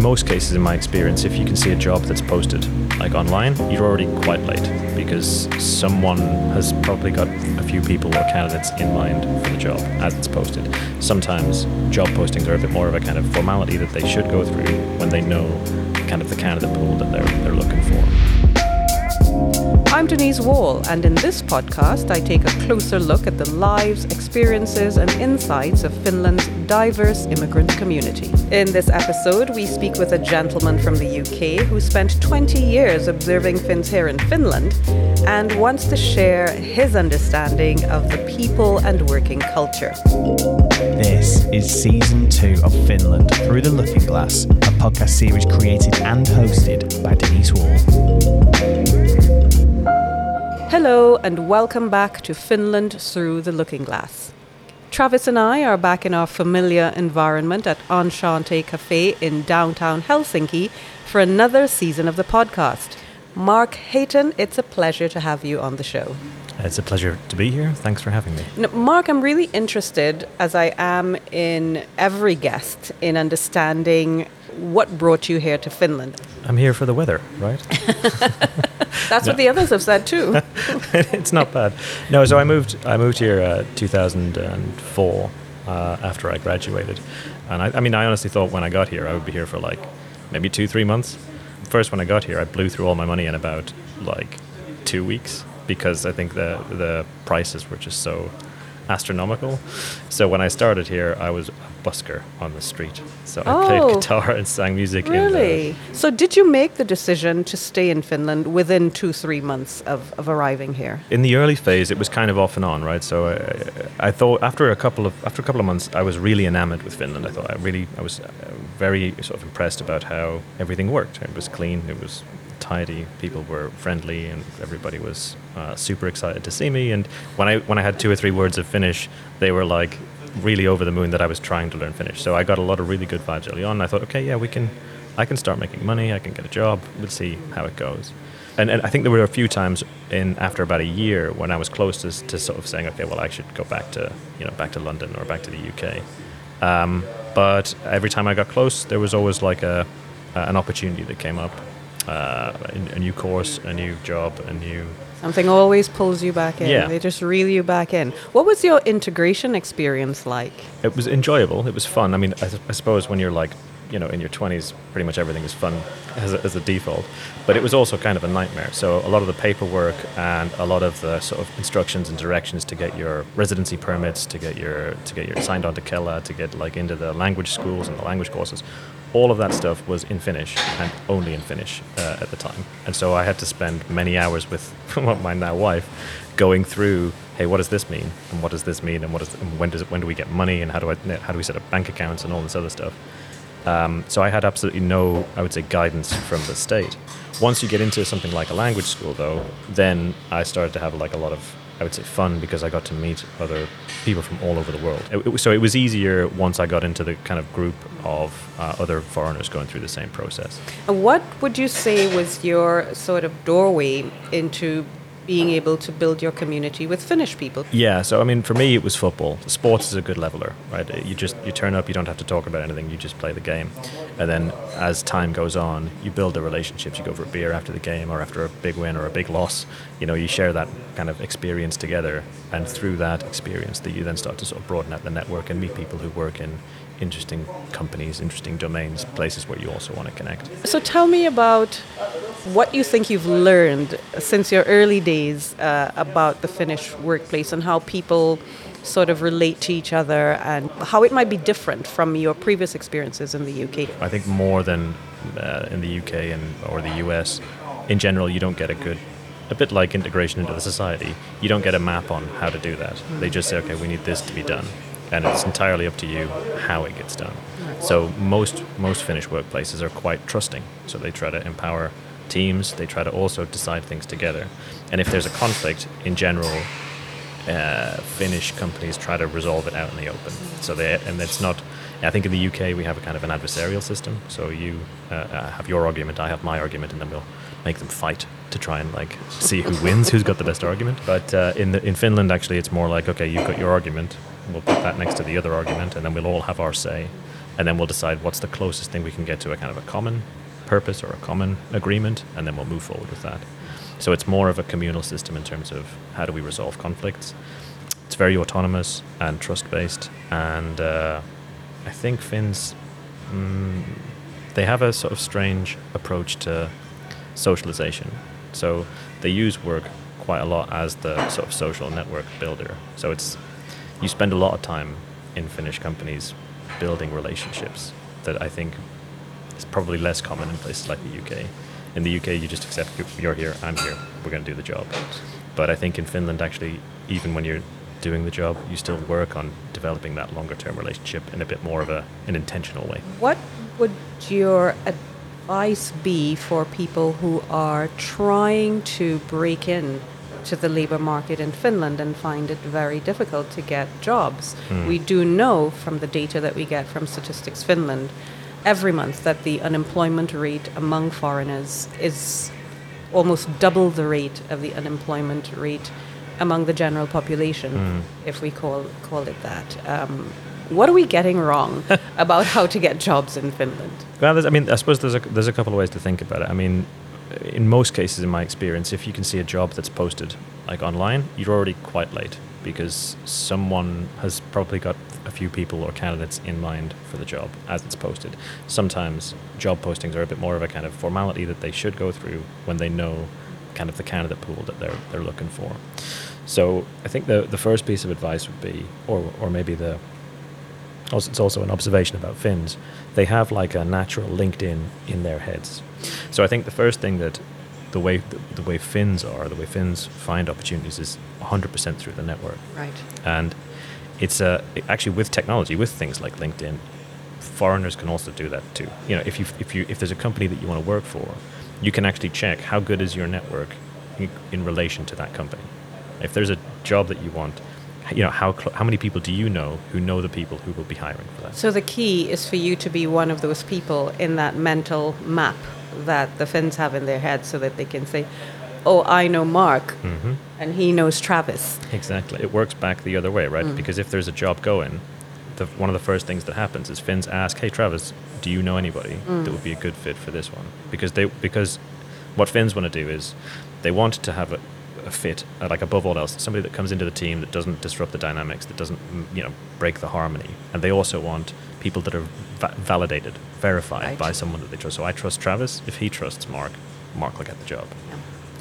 most cases, in my experience, if you can see a job that's posted like online, you're already quite late because someone has probably got a few people or candidates in mind for the job as it's posted. Sometimes job postings are a bit more of a kind of formality that they should go through when they know kind of the candidate pool that they're looking for. I'm Denise Wall, and in this podcast, I take a closer look at the lives, experiences, and insights of Finland's diverse immigrant community. In this episode, we speak with a gentleman from the UK who spent 20 years observing Finns here in Finland and wants to share his understanding of the people and working culture. This is Season 2 of Finland Through the Looking Glass, a podcast series created and hosted by Denise Wall. Hello and welcome back to Finland Through the Looking Glass. Travis and I are back in our familiar environment at Enchante Cafe in downtown Helsinki for another season of the podcast. Mark Hayton, it's a pleasure to have you on the show. It's a pleasure to be here. Thanks for having me. Now, Mark, I'm really interested, as I am in every guest, in understanding what brought you here to Finland. I'm here for the weather, right? That's what the others have said too. It's not bad. No, so I moved here 2004 after I graduated, and I honestly thought when I got here I would be here for like maybe 2-3 months. First, when I got here, I blew through all my money in about like 2 weeks because I think the prices were just so astronomical. So when I started here, I was a busker on the street. So I played guitar and sang music. Really? So did you make the decision to stay in Finland within 2-3 months of arriving here? In the early phase, it was kind of off and on, right? So I thought after a couple of months, I was really enamored with Finland. I was very sort of impressed about how everything worked. It was clean. It was tidy. People were friendly, and everybody was super excited to see me. And when I had 2 or 3 words of Finnish, they were like really over the moon that I was trying to learn Finnish. So I got a lot of really good vibes early on. And I thought, okay, yeah, I can start making money. I can get a job. Let's see how it goes. And I think there were a few times after about a year when I was close to sort of saying, okay, well, I should go back to London or back to the UK. But every time I got close, there was always like an opportunity that came up. A new course, a new job, Something always pulls you back in. Yeah. They just reel you back in. What was your integration experience like? It was enjoyable. It was fun. I mean, I suppose when you're like, in your 20s, pretty much everything is fun as a default. But it was also kind of a nightmare. So a lot of the paperwork and a lot of the sort of instructions and directions to get your residency permits, to get your signed on to Kela, to get like into the language schools and the language courses, all of that stuff was in Finnish and only in Finnish at the time. And so I had to spend many hours with my now wife going through, hey, what does this mean? And what does this mean? And when do we get money? And how do we set up bank accounts and all this other stuff? So I had absolutely no, I would say, guidance from the state. Once you get into something like a language school, though, then I started to have like a lot of, I would say, fun because I got to meet other people from all over the world. So it was easier once I got into the kind of group of other foreigners going through the same process. What would you say was your sort of doorway into being able to build your community with Finnish people? Yeah, so I mean, for me, it was football. Sports is a good leveler, right? You turn up, you don't have to talk about anything, you just play the game. And then as time goes on, you build the relationships. You go for a beer after the game or after a big win or a big loss. You share that kind of experience together. And through that experience, you then start to sort of broaden out the network and meet people who work in interesting companies, interesting domains, places where you also want to connect. So tell me about what you think you've learned since your early days about the Finnish workplace and how people sort of relate to each other and how it might be different from your previous experiences in the UK. I think more than in the UK or the US, in general, you don't get a bit like integration into the society, you don't get a map on how to do that. They just say, okay, we need this to be done. And it's entirely up to you how it gets done. So most Finnish workplaces are quite trusting. So they try to empower teams. They try to also decide things together. And if there's a conflict, in general, Finnish companies try to resolve it out in the open. It's not. I think in the UK we have a kind of an adversarial system. So you have your argument, I have my argument, and then we'll make them fight to try and like see who wins, who's got the best argument. But in Finland, actually, it's more like, okay, you've got your argument. We'll put that next to the other argument, and then we'll all have our say. and then we'll decide what's the closest thing we can get to a kind of a common purpose or a common agreement, and then we'll move forward with that. So it's more of a communal system in terms of how do we resolve conflicts. It's very autonomous and trust-based, and I think Finns, they have a sort of strange approach to socialization. So they use work quite a lot as the sort of social network builder. So you spend a lot of time in Finnish companies building relationships that I think is probably less common in places like the UK. In the UK, you just accept you're here, I'm here, we're going to do the job. But I think in Finland, actually, even when you're doing the job, you still work on developing that longer-term relationship in a bit more of an intentional way. What would your advice be for people who are trying to break in to the labor market in Finland and find it very difficult to get jobs? We do know from the data that we get from Statistics Finland every month that the unemployment rate among foreigners is almost double the rate of the unemployment rate among the general population, if we call it that. What are we getting wrong about how to get jobs in Finland? Well, I suppose there's a couple of ways to think about it. I mean, in most cases, in my experience, if you can see a job that's posted like online, you're already quite late because someone has probably got a few people or candidates in mind for the job as it's posted. Sometimes job postings are a bit more of a kind of formality that they should go through when they know kind of the candidate pool that they're looking for. So I think the first piece of advice would be, or maybe it's also an observation about Finns, they have like a natural LinkedIn in their heads. So I think the first thing that the way Finns find opportunities is 100% through the network. Right. And it's actually with technology, with things like LinkedIn, foreigners can also do that too. You know, if there's a company that you want to work for, you can actually check how good is your network in relation to that company. If there's a job that you want, you know, how many people do you know who know the people who will be hiring for that? So the key is for you to be one of those people in that mental map that the Finns have in their head so that they can say, oh, I know Mark, and he knows Travis. Exactly. It works back the other way, right? Because if there's a job going, one of the first things that happens is Finns ask, hey, Travis, do you know anybody that would be a good fit for this one? Because what Finns want to do is they want to have a fit, like above all else, somebody that comes into the team that doesn't disrupt the dynamics, that doesn't, break the harmony. And they also want people that are validated, verified by someone that they trust. So I trust Travis. If he trusts Mark will get the job. Yeah.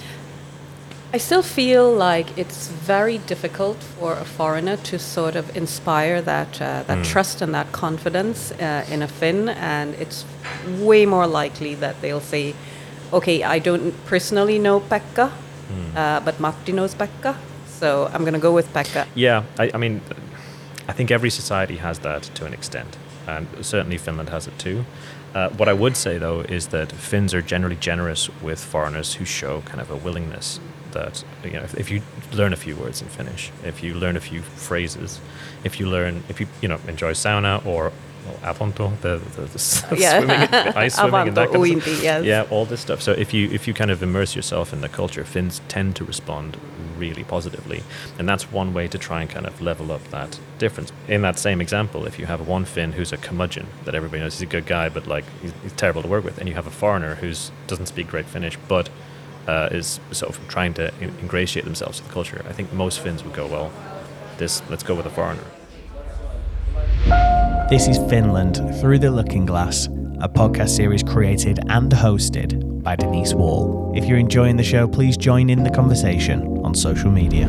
I still feel like it's very difficult for a foreigner to sort of inspire that trust and that confidence in a Finn, and it's way more likely that they'll say, okay, I don't personally know Pekka, but Matti knows Pekka, so I'm going to go with Pekka. Yeah, I mean, I think every society has that to an extent, and certainly Finland has it too. What I would say, though, is that Finns are generally generous with foreigners who show kind of a willingness that, if you learn a few words in Finnish, if you learn a few phrases, if you enjoy sauna or avanto, the swimming, the ice swimming, and that kind of stuff. Yes. Yeah, all this stuff. So if you kind of immerse yourself in the culture, Finns tend to respond really positively, and that's one way to try and kind of level up that difference. In that same example, if you have one Finn who's a curmudgeon that everybody knows he's a good guy, but like he's terrible to work with, and you have a foreigner who doesn't speak great Finnish, but is sort of trying to ingratiate themselves to the culture, I think most Finns would go, well, let's go with a foreigner. This is Finland Through the Looking Glass, a podcast series created and hosted by Denise Wall. If you're enjoying the show, please join in the conversation on social media.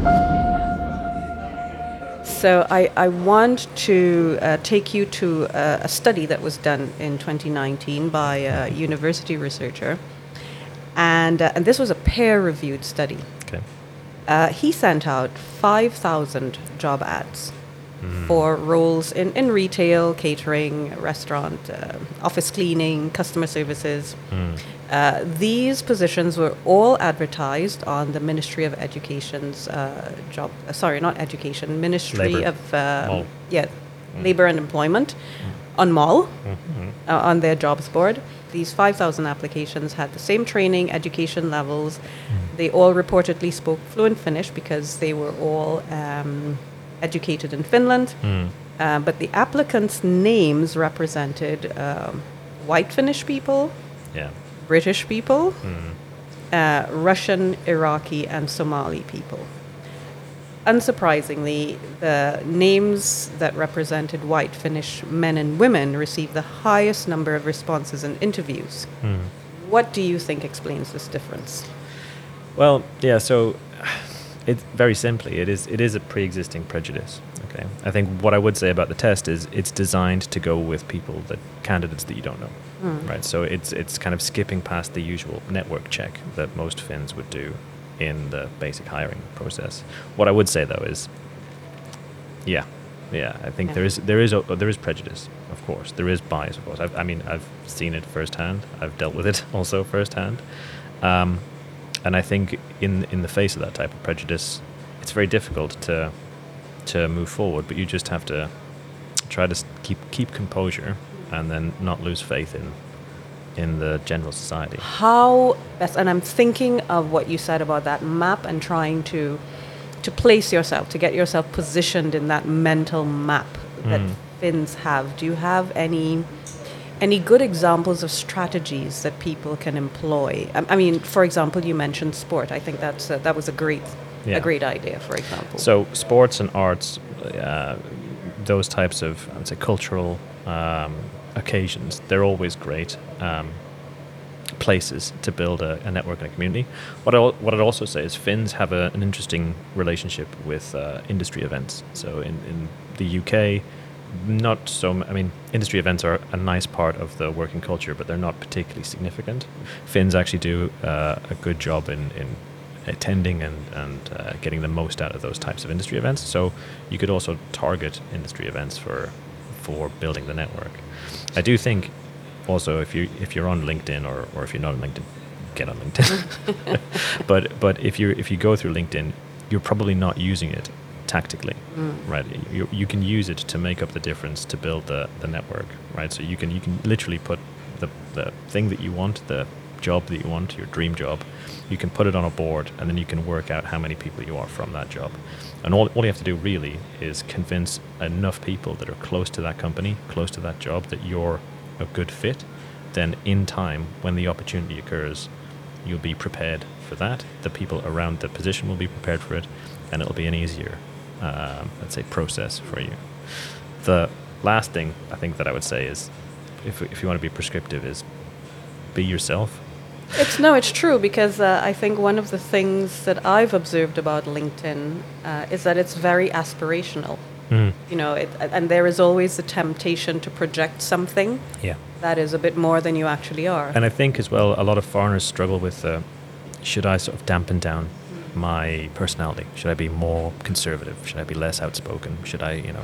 So I want to take you to a study that was done in 2019 by a university researcher, and this was a peer-reviewed study. Okay. He sent out 5,000 job ads for roles in retail, catering, restaurant, office cleaning, customer services. These positions were all advertised on the Ministry of Education's Ministry Labor. of Labor and Employment on MOL, on their jobs board. These 5,000 applications had the same training, education levels. They all reportedly spoke fluent Finnish because they were all educated in Finland. but the applicants' names represented white Finnish people, Yeah. British people, Russian, Iraqi, and Somali people. Unsurprisingly, the names that represented white Finnish men and women received the highest number of responses in interviews. What do you think explains this difference? Well, yeah. So, it's very simply, it is a pre-existing prejudice. Okay. I think what I would say about the test is it's designed to go with candidates that you don't know, right? So it's kind of skipping past the usual network check that most Finns would do in the basic hiring process. What I would say though is, I think there is prejudice, of course. There is bias, of course. I've seen it firsthand. I've dealt with it also firsthand, and I think in the face of that type of prejudice, it's very difficult to move forward. But you just have to try to keep composure and then not lose faith in the general society. How best, and I'm thinking of what you said about that map and trying to place yourself, to get yourself positioned in that mental map that Finns have. Do you have any good examples of strategies that people can employ? I mean, for example, you mentioned sport. I think that was a great idea, for example. So sports and arts, those types of, I would say, cultural occasions, they're always great places to build a network and a community. What I'd also say is Finns have an interesting relationship with industry events. So in the UK, not so. Industry events are a nice part of the working culture, but they're not particularly significant. Finns actually do a good job in attending and getting the most out of those types of industry events. So you could also target industry events for building the network. I do think also if you're on LinkedIn or if you're not on LinkedIn, get on LinkedIn. but if you go through LinkedIn, you're probably not using it tactically, right? You can use it to make up the difference to build the network, right? So you can literally put the thing that you want, the job that you want, your dream job, you can put it on a board and then you can work out how many people you are from that job. And all you have to do really is convince enough people that are close to that company, close to that job, that you're a good fit. Then in time, when the opportunity occurs, you'll be prepared for that. The people around the position will be prepared for it, and it'll be an easier, let's say, process for you. The last thing I think that I would say is, if you want to be prescriptive, is be yourself. It's true, because I think one of the things that I've observed about LinkedIn is that it's very aspirational. You know, and there is always the temptation to project something that is a bit more than you actually are. And I think as well, a lot of foreigners struggle with, should I sort of dampen down my personality? Should I be more conservative? Should I be less outspoken? Should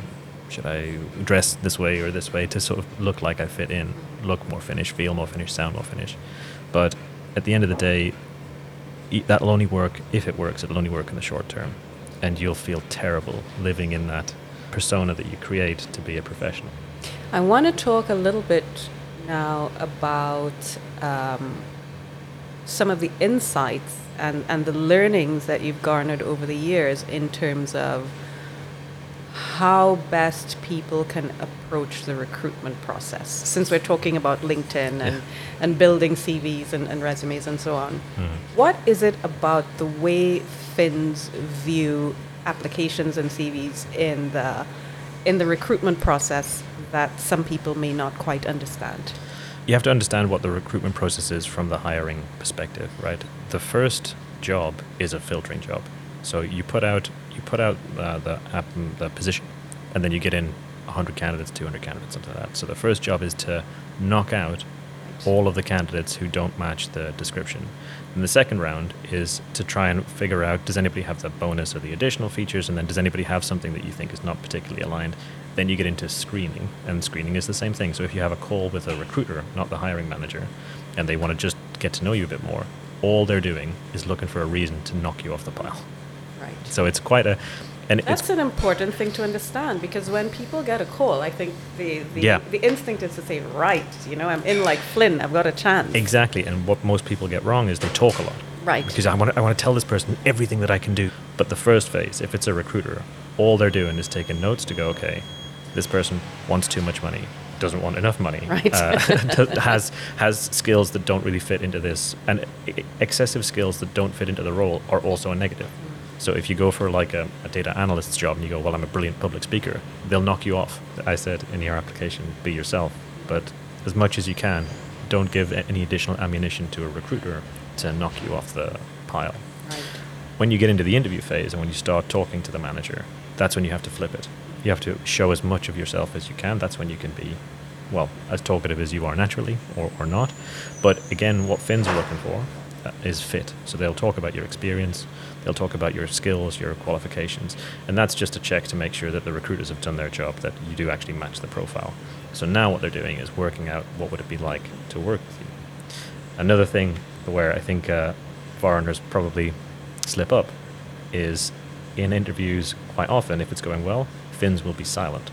I dress this way or this way to sort of look like I fit in, look more Finnish, feel more Finnish, sound more Finnish? But at the end of the day, that'll only work if it works. It'll only work in the short term, and you'll feel terrible living in that persona that you create to be a professional. I want to talk a little bit now about some of the insights and the learnings that you've garnered over the years in terms of how best people can approach the recruitment process. Since we're talking about LinkedIn and building CVs and resumes and so on, what is it about the way Finns view applications and CVs in the recruitment process that some people may not quite understand? You have to understand what the recruitment process is from the hiring perspective, right? The first job is a filtering job. So you put out the position, and then you get in 100 candidates, 200 candidates, something like that. So the first job is to knock out all of the candidates who don't match the description. And the second round is to try and figure out, does anybody have the bonus or the additional features, and then does anybody have something that you think is not particularly aligned? Then you get into screening, and screening is the same thing. So if you have a call with a recruiter, not the hiring manager, and they want to just get to know you a bit more, all they're doing is looking for a reason to knock you off the pile. Right. So it's quite a... And that's an important thing to understand, because when people get a call, I think the instinct is to say, right, I'm in like Flynn, I've got a chance. Exactly, and what most people get wrong is they talk a lot. Right. Because I want to tell this person everything that I can do. But the first phase, if it's a recruiter, all they're doing is taking notes to go, okay, this person wants too much money, doesn't want enough money, Right. has skills that don't really fit into this, and excessive skills that don't fit into the role are also a negative. So if you go for like a data analyst's job and you go, well, I'm a brilliant public speaker, they'll knock you off. I said in your application, be yourself, but as much as you can, don't give any additional ammunition to a recruiter to knock you off the pile. Right. When you get into the interview phase and when you start talking to the manager, that's when you have to flip it. You have to show as much of yourself as you can. That's when you can be, well, as talkative as you are naturally or not. But again, what Finns are looking for is fit. So they'll talk about your experience, they'll talk about your skills, your qualifications, and that's just a check to make sure that the recruiters have done their job, that you do actually match the profile. So now what they're doing is working out what would it be like to work with you. Another thing where I think foreigners probably slip up is in interviews quite often, if it's going well, Finns will be silent.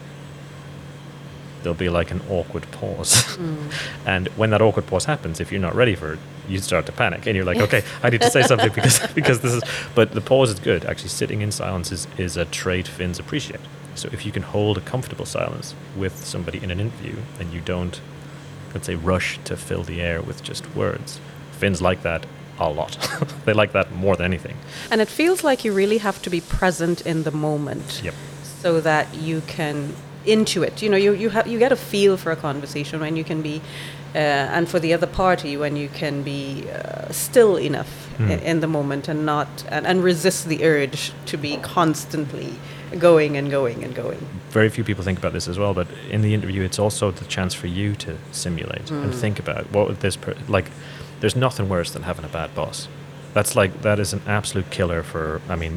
There'll be like an awkward pause. And when that awkward pause happens, if you're not ready for it, you start to panic and you're like, okay, I need to say something because this is, but the pause is good. Actually, sitting in silence is a trait Finns appreciate. So if you can hold a comfortable silence with somebody in an interview and you don't, let's say, rush to fill the air with just words, Finns like that a lot. They like that more than anything. And it feels like you really have to be present in the moment. Yep. So that you can intuit. You know, you get a feel for a conversation when you can be, and for the other party when you can be still enough in the moment and not and resist the urge to be constantly going and going and going. Very few people think about this as well, but in the interview, it's also the chance for you to simulate and think about what would this like. There's nothing worse than having a bad boss. That is an absolute killer for. I mean,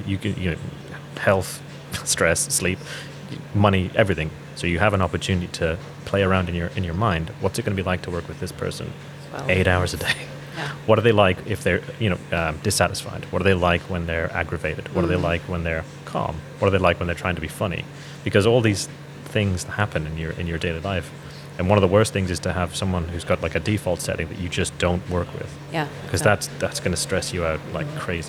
health, stress, sleep, money, everything. So you have an opportunity to play around in your mind. What's it going to be like to work with this person 8 hours a day? Yeah. What are they like if they're dissatisfied? What are they like when they're aggravated? What are they like when they're calm? What are they like when they're trying to be funny? Because all these things happen in your daily life. And one of the worst things is to have someone who's got like a default setting that you just don't work with. Yeah. Because that's going to stress you out like crazy.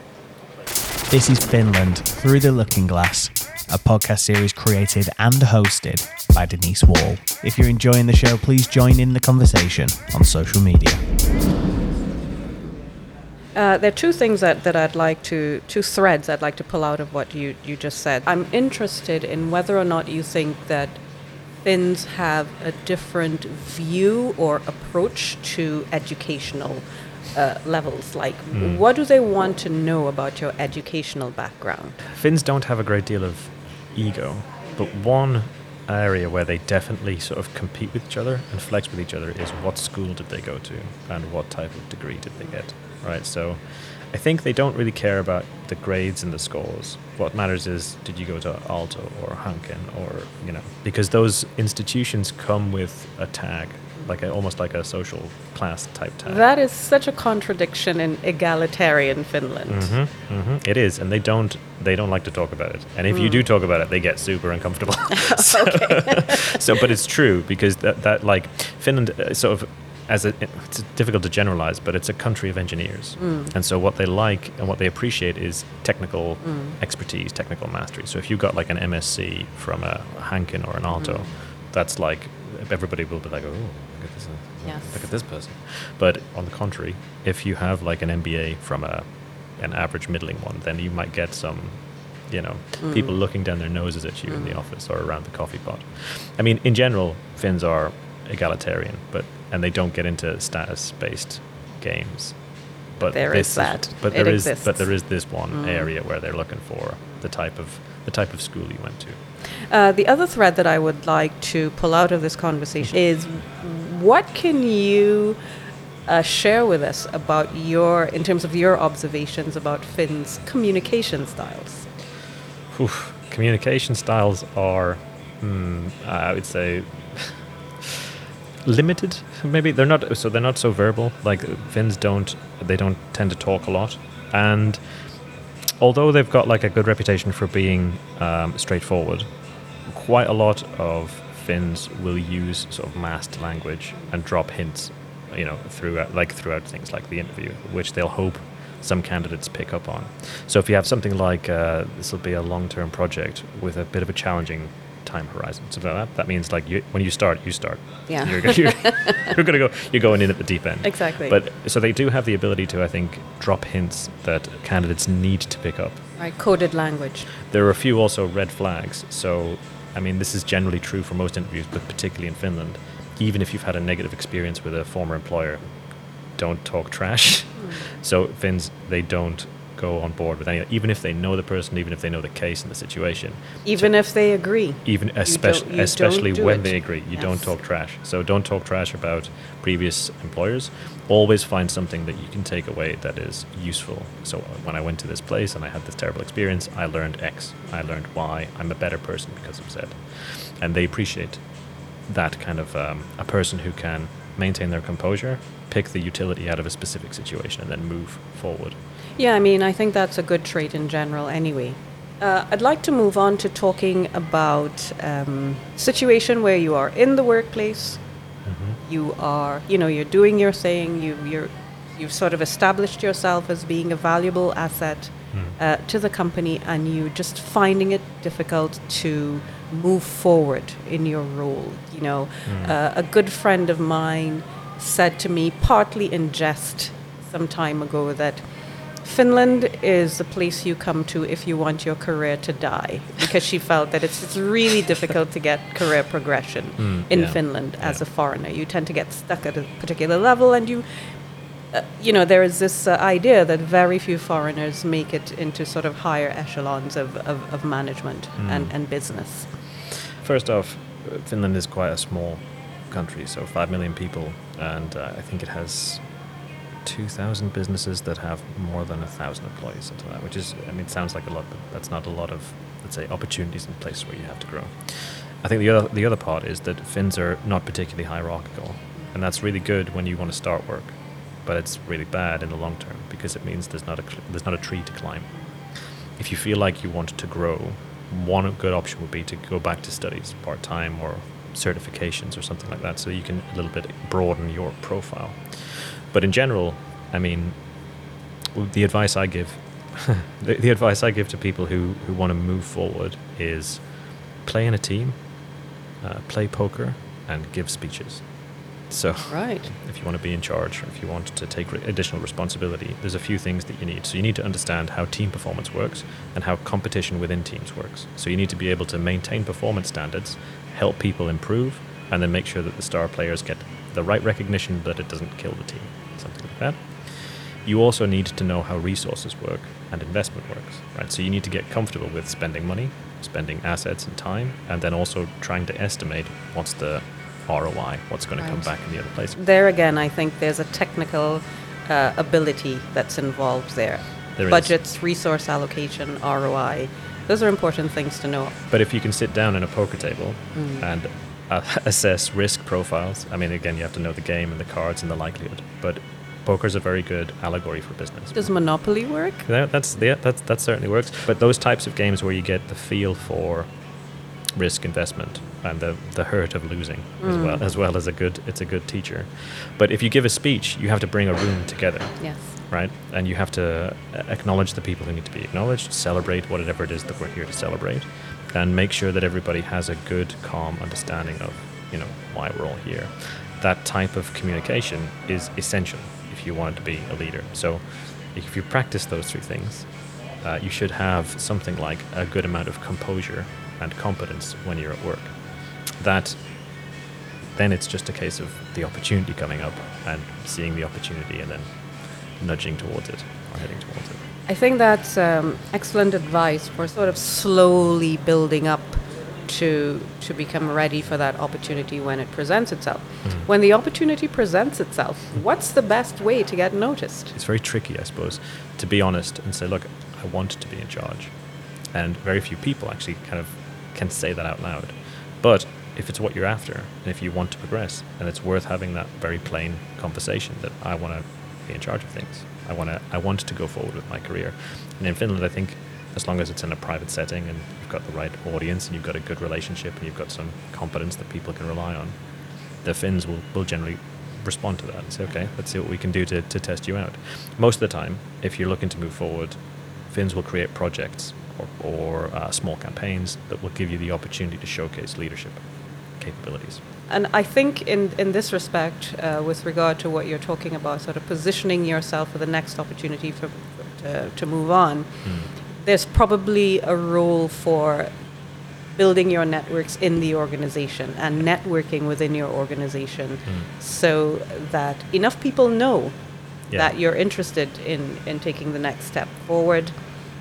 This is Finland Through the Looking Glass, a podcast series created and hosted by Denise Wall. If you're enjoying the show, please join in the conversation on social media. There are two things that I'd like two threads I'd like to pull out of what you just said. I'm interested in whether or not you think that Finns have a different view or approach to educational levels. Like, what do they want to know about your educational background? Finns don't have a great deal of ego, but one area where they definitely sort of compete with each other and flex with each other is what school did they go to and what type of degree did they get, right? So I think they don't really care about the grades and the scores. What matters is, did you go to Aalto or Hanken or, because those institutions come with a tag, almost like a social class type tag. That is such a contradiction in egalitarian Finland. It is, and they don't like to talk about it. And if you do talk about it, they get super uncomfortable. But it's true, because that like Finland sort of, it's difficult to generalize, but it's a country of engineers. And so what they like and what they appreciate is technical expertise, technical mastery. So if you got like an MSc from a Hanken or an Aalto, that's like, everybody will be like, oh, look at this person. But on the contrary, if you have like an MBA from an average middling one, then you might get some, people looking down their noses at you in the office or around the coffee pot. I mean, in general, Finns are egalitarian, and they don't get into status-based games. But there is this one area where they're looking for the type of school you went to. The other thread that I would like to pull out of this conversation is, what can you share with us about in terms of your observations about Finns' communication styles? Communication styles are, I would say, limited. Maybe they're not so verbal. Like Finns don't tend to talk a lot, and although they've got like a good reputation for being straightforward, quite a lot of Finns will use sort of masked language and drop hints, throughout things like the interview, which they'll hope some candidates pick up on. So if you have something like this will be a long-term project with a bit of a challenging time horizon. So that means like when you start. Yeah. You're going in at the deep end. Exactly. But so they do have the ability to, I think, drop hints that candidates need to pick up. Right, coded language. There are a few also red flags. So, I mean, this is generally true for most interviews, but particularly in Finland. Even if you've had a negative experience with a former employer, don't talk trash. So Finns, they don't go on board with any, even if they know the person, even if they know the case and the situation. Even if they agree. Even you especially don't when it. they agree. You Yes. don't talk trash. So don't talk trash about previous employers. Always find something that you can take away that is useful. So when I went to this place and I had this terrible experience, I learned X. I learned Y. I'm a better person because of Z. And they appreciate that kind of a person who can maintain their composure, pick the utility out of a specific situation, and then move forward. Yeah, I mean, I think that's a good trait in general anyway. I'd like to move on to talking about situation where you are in the workplace, you are, you're doing your thing, you've sort of established yourself as being a valuable asset to the company, and you just finding it difficult to move forward in your role. A good friend of mine said to me, partly in jest, some time ago, that Finland is a place you come to if you want your career to die, because she felt that it's really difficult to get career progression in Finland as a foreigner. You tend to get stuck at a particular level, and there is this idea that very few foreigners make it into sort of higher echelons of management and business. First off, Finland is quite a small country, so 5 million people, and I think it has 2,000 businesses that have more than 1,000 employees, something like that, which is, I mean, it sounds like a lot, but that's not a lot of, let's say, opportunities in places where you have to grow. I think the other part is that Finns are not particularly hierarchical, and that's really good when you want to start work, but it's really bad in the long term because it means there's not a tree to climb. If you feel like you want to grow, one good option would be to go back to studies part-time or certifications or something like that, so you can a little bit broaden your profile. But in general, I mean, the advice I give, the advice I give to people who want to move forward is play in a team, play poker, and give speeches. So Right. if you want to be in charge, or if you want to take additional responsibility, there's a few things that you need. So you need to understand how team performance works and how competition within teams works. So you need to be able to maintain performance standards, help people improve, and then make sure that the star players get the right recognition, that it doesn't kill the team, something like that. You also need to know how resources work and investment works, right? So you need to get comfortable with spending money, spending assets and time, and then also trying to estimate what's the ROI, what's going to come back in the other place. There again, I think there's a technical ability that's involved there. There is. Budgets, resource allocation, ROI. Those are important things to know. But if you can sit down in a poker table and assess risk profiles, I mean, again, you have to know the game and the cards and the likelihood, but poker's a very good allegory for business. Does Monopoly work? That certainly works. But those types of games where you get the feel for risk investment and the hurt of losing as well as it's a good teacher. But if you give a speech, you have to bring a room together. Yes. Right? And you have to acknowledge the people who need to be acknowledged, celebrate whatever it is that we're here to celebrate, and make sure that everybody has a good, calm understanding of, why we're all here. That type of communication is essential if you want to be a leader. So if you practice those three things, you should have something like a good amount of composure and competence when you're at work. Then it's just a case of the opportunity coming up and seeing the opportunity and then nudging towards it or heading towards it. I think that's excellent advice for sort of slowly building up to become ready for that opportunity when it presents itself. When the opportunity presents itself, what's the best way to get noticed? It's very tricky, I suppose, to be honest and say, look, I want to be in charge. And very few people actually kind of can say that out loud. But if it's what you're after, and if you want to progress, then it's worth having that very plain conversation that I want to be in charge of things. I want to go forward with my career. And in Finland, I think as long as it's in a private setting and you've got the right audience and you've got a good relationship and you've got some competence that people can rely on, the Finns will generally respond to that and say, okay, let's see what we can do to test you out. Most of the time, if you're looking to move forward, Finns will create projects or small campaigns that will give you the opportunity to showcase leadership capabilities. And I think in this respect, with regard to what you're talking about, sort of positioning yourself for the next opportunity to move on, there's probably a role for building your networks in the organization and networking within your organization so that enough people know that you're interested in taking the next step forward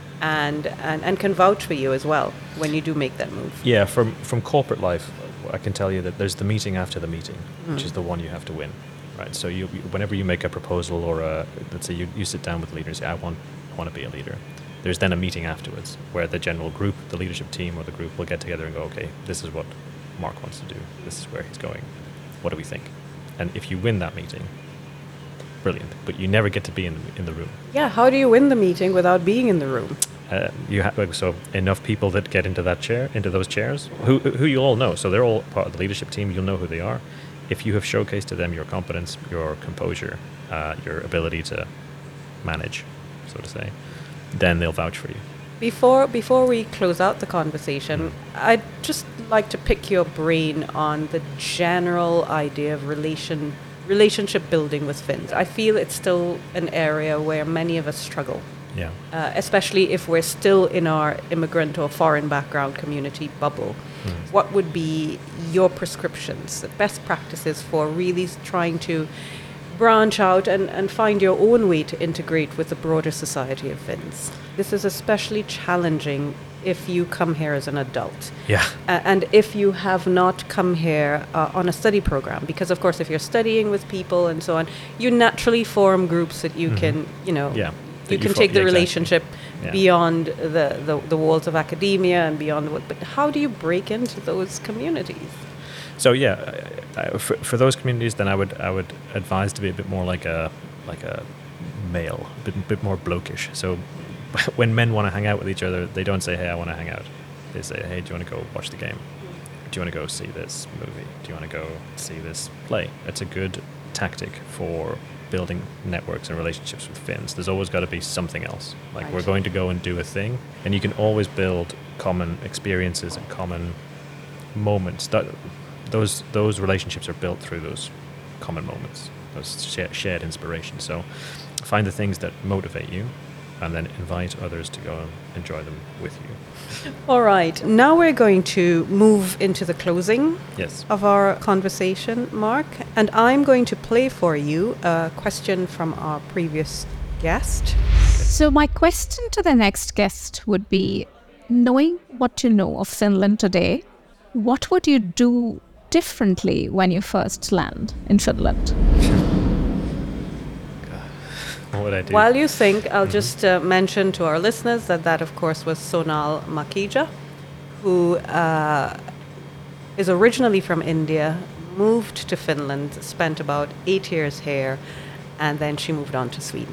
and can vouch for you as well when you do make that move. Yeah, from corporate life, I can tell you that there's the meeting after the meeting, which is the one you have to win, right? So whenever you make a proposal or let's say you sit down with leaders, I want to be a leader. There's then a meeting afterwards where the general group, the leadership team or the group will get together and go, okay, this is what Mark wants to do. This is where he's going. What do we think? And if you win that meeting, brilliant. But you never get to be in the room. Yeah, how do you win the meeting without being in the room? You have so enough people that get into those chairs, who you all know. So they're all part of the leadership team. You'll know who they are. If you have showcased to them your competence, your composure, your ability to manage, so to say, then they'll vouch for you. Before we close out the conversation, I'd just like to pick your brain on the general idea of relationship building with Finns. I feel it's still an area where many of us struggle. Yeah. Especially if we're still in our immigrant or foreign background community bubble. What would be your prescriptions, best practices for really trying to branch out and find your own way to integrate with the broader society of Finns? This is especially challenging if you come here as an adult. Yeah. And if you have not come here on a study program, because of course if you're studying with people and so on, you naturally form groups that you can, you can take the relationship beyond the walls of academia and beyond but how do you break into those communities? So for those communities, then I would advise to be a bit more like a male, a bit more blokish. So when men want to hang out with each other, they don't say, "Hey, I want to hang out." They say, "Hey, do you want to go watch the game? Do you want to go see this movie? Do you want to go see this play?" It's a good tactic for building networks and relationships with Finns. There's always got to be something else. Like we're going to go and do a thing, and you can always build common experiences and common moments. Those relationships are built through those common moments, those shared inspirations. So find the things that motivate you and then invite others to go and enjoy them with you. All right. Now we're going to move into the closing of our conversation, Mark. And I'm going to play for you a question from our previous guest. So my question to the next guest would be, knowing what you know of Finland today, what would you do differently when you first land in Finland? What would I do? While you think, I'll just mention to our listeners that of course was Sonal Makija, who is originally from India, moved to Finland, spent about 8 years here, and then she moved on to Sweden.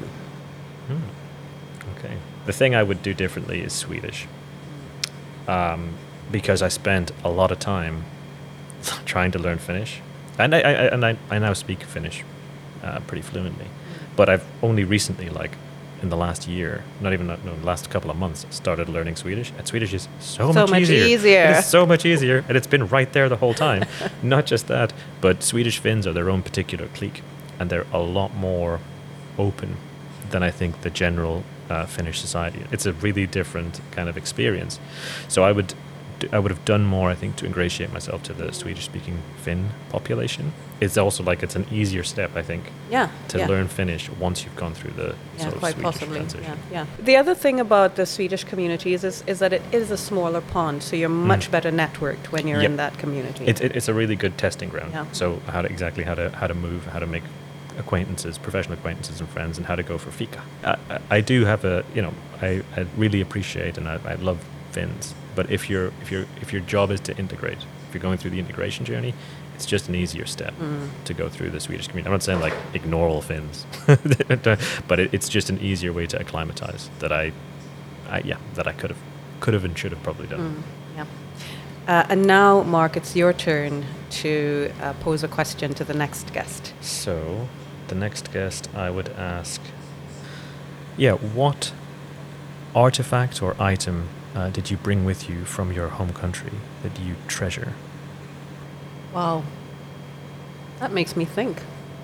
Okay. The thing I would do differently is Swedish, because I spent a lot of time trying to learn Finnish, and I now speak Finnish pretty fluently. But I've only recently, like in the last year, the last couple of months, started learning Swedish. And Swedish is so much easier. It is so much easier, and it's been right there the whole time. Not just that, but Swedish Finns are their own particular clique, and they're a lot more open than I think the general Finnish society. It's a really different kind of experience. So I would have done more, I think, to ingratiate myself to the Swedish-speaking Finn population. It's also like it's an easier step, I think, to learn Finnish once you've gone through the sort of Swedish transition. The other thing about the Swedish communities is that it is a smaller pond, so you're much better networked when you're in that community. It's a really good testing ground. Yeah. So how to move, how to make acquaintances, professional acquaintances and friends, and how to go for fika. I do have I really appreciate and I love Finns. But if your job is to integrate, if you're going through the integration journey, it's just an easier step to go through the Swedish community. I'm not saying like ignore all Finns, but it's just an easier way to acclimatize that I could have and should have probably done. And now, Mark, it's your turn to pose a question to the next guest. So, the next guest, I would ask, what artifact or item did you bring with you from your home country that you treasure? Wow. That makes me think.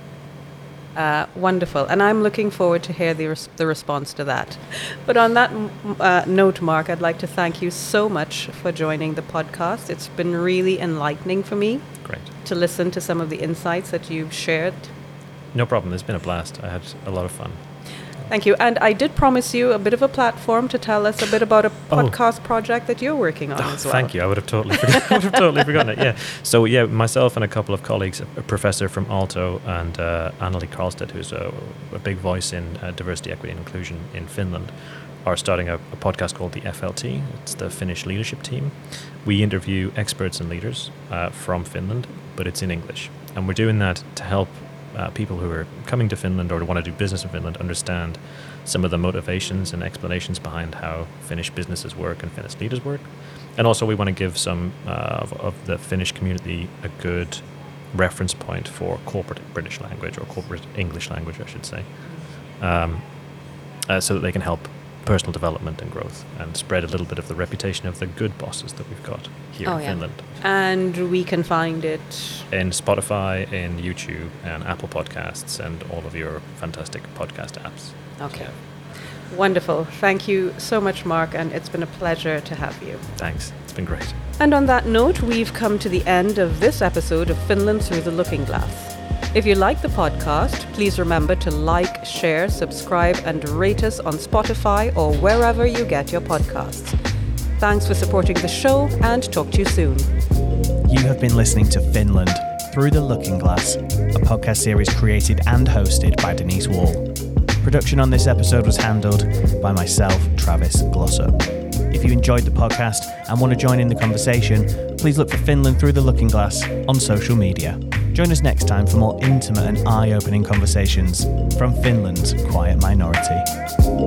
Wonderful. And I'm looking forward to hear the response to that. But on that note, Mark, I'd like to thank you so much for joining the podcast. It's been really enlightening for me. Great. To listen to some of the insights that you've shared. No problem. It's been a blast. I had a lot of fun. Thank you. And I did promise you a bit of a platform to tell us a bit about a podcast project that you're working on as well. Thank you. I would have totally forgotten it. Yeah. So yeah, myself and a couple of colleagues, a professor from Aalto and Anneli Karlstedt, who's a big voice in diversity, equity, and inclusion in Finland, are starting a podcast called the FLT. It's the Finnish leadership team. We interview experts and leaders from Finland, but it's in English, and we're doing that to help people who are coming to Finland or want to do business in Finland understand some of the motivations and explanations behind how Finnish businesses work and Finnish leaders work. And also we want to give some of the Finnish community a good reference point for corporate British language, or corporate English language, I should say, so that they can help personal development and growth and spread a little bit of the reputation of the good bosses that we've got here in Finland. And we can find it in Spotify, in YouTube, and Apple Podcasts, and all of your fantastic podcast apps. Okay. Wonderful. Thank you so much, Mark, and it's been a pleasure to have you. Thanks. It's been great. And on that note, we've come to the end of this episode of Finland Through the Looking Glass. If you like the podcast, please remember to like, share, subscribe, and rate us on Spotify or wherever you get your podcasts. Thanks for supporting the show, and talk to you soon. You have been listening to Finland Through the Looking Glass, a podcast series created and hosted by Denise Wall. Production on this episode was handled by myself, Travis Glossop. If you enjoyed the podcast and want to join in the conversation, please look for Finland Through the Looking Glass on social media. Join us next time for more intimate and eye-opening conversations from Finland's quiet minority.